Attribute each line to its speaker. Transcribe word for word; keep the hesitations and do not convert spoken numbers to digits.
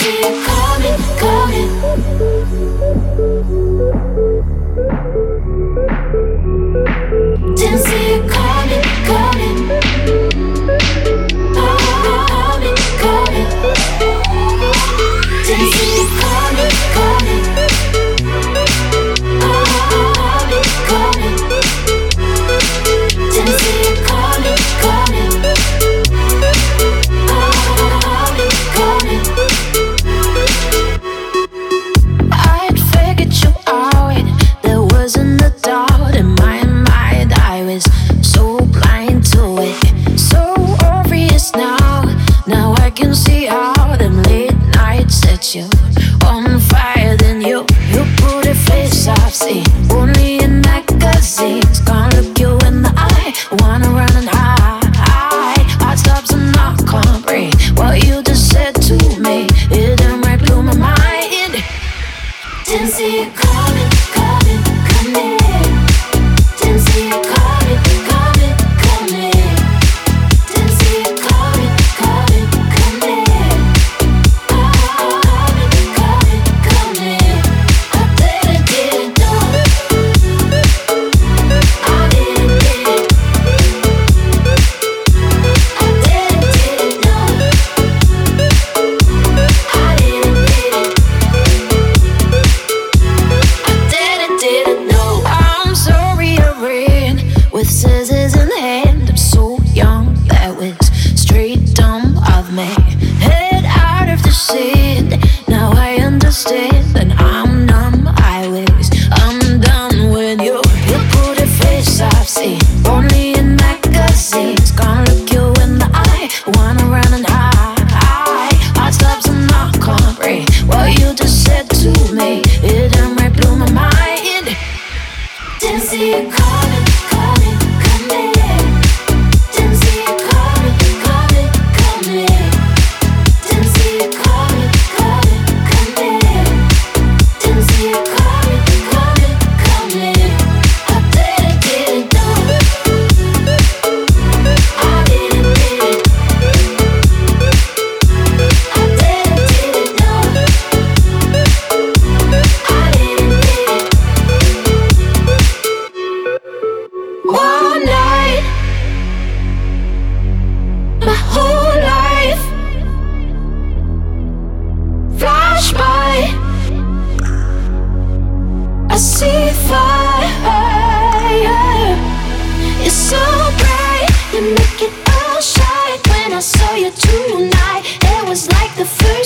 Speaker 1: see you coming, coming. Didn't see you coming, coming. Oh, coming, coming. Didn't see you coming, coming. Oh, coming, coming. Didn't see you coming, coming. Oh, coming, coming. I had figured you out. There wasn't a doubt in my mind. I was so blind to it, so obvious now. Now I can see how them late nights set you on fire. Then you, you put a face I've seen only in magazines. Can't look you in the eye, wanna run and hide. Heart stops and I can't breathe. What you just said to me, it done right blew my mind. Didn't see you coming, coming, coming. Didn't see you coming, coming, coming. Didn't see you coming, coming, coming. Oh, coming, coming, coming. I didn't, didn't know. I didn't, didn't. I didn't, didn't know. I didn't, didn't. I didn't, didn't know. I'm sorry I ran with scissors in hand. I'm so young, that was straight dumb of me. Head out of the sand, now I understand. And I'm numb, I was undone when you, you put a face I've seen only in magazines. Can't look you in the eye, wanna run and hide. Heart stops and I can't breathe. What you just said to me, it done right blew my mind. Didn't see you coming, coming, coming. Didn't see you coming, coming, coming. Didn't see you coming, coming, coming. Didn't see you coming, coming, coming. I didn't, didn't know. I didn't, didn't. I didn't, didn't know. I didn't, didn't. One night, my whole life flash by. I see fire. It's so bright, you make it all shine. When I saw you tonight, it was like the first